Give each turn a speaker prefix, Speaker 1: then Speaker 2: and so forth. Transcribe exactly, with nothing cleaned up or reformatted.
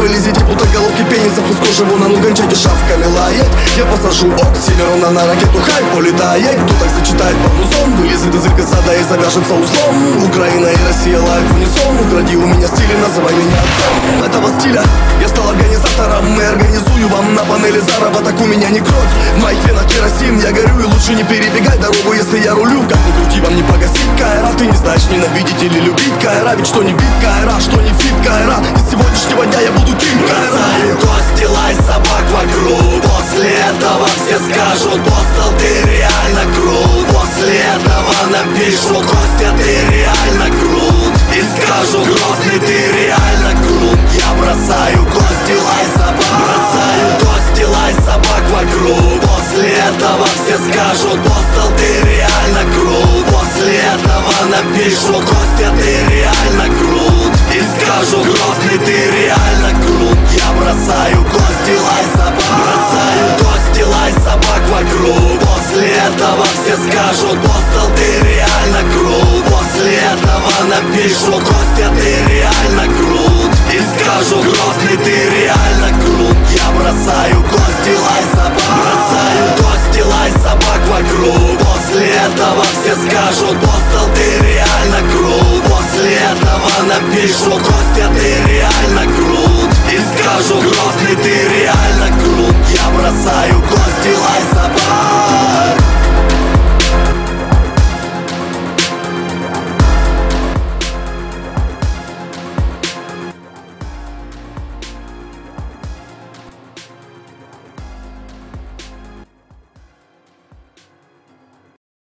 Speaker 1: вылезете путоголовки пенисов из кожи вон, а ну кончайте шавками лаять. Я посажу оксимирона на ракету, хайп полетает. Кто так зачитает пармузон, вылезет из рикосада и завяжется узлом. Украина и Россия лают в унисон. Укради у меня стиль и называй меня отцом этого стиля. Я стал организатором и организую вам на панели заработок. У меня не кровь, в моих венах керосин. Я горю и лучше не перебегай дорогу, если я рулю. Как ни крути, вам не погасить Кайра. Ты не знаешь, ненавидеть или любить Кайра. Ведь что не бит Кайра, что не фит Кайра. Из сегодняшнего дня я буду ким Кайра.
Speaker 2: Бросаю кости, лай собак вокруг. После этого все скажут: Постал, ты реально крут. После этого напишут: Костя, ты реально крут. И скажут: Грозный, ты реально крут. Я бросаю кости, лай собак. Бросаю кости, лай собак вокруг. После этого все скажут: Постал, ты реально крут. После этого напишут: Костя, ты реально крут. И скажут: Грозный, ты реально крут. Я бросаю кости, лай собак. Бросаю кости, лай собак вокруг. После этого все скажут: Постал, ты реально крут. После этого напишут: Костя, ты реально крут. И скажут: Грозный, ты реально крут. Я бросаю кости, лай собак. Бросаю кости, лай собак вокруг. После этого все скажут: Постал, ты реально крут.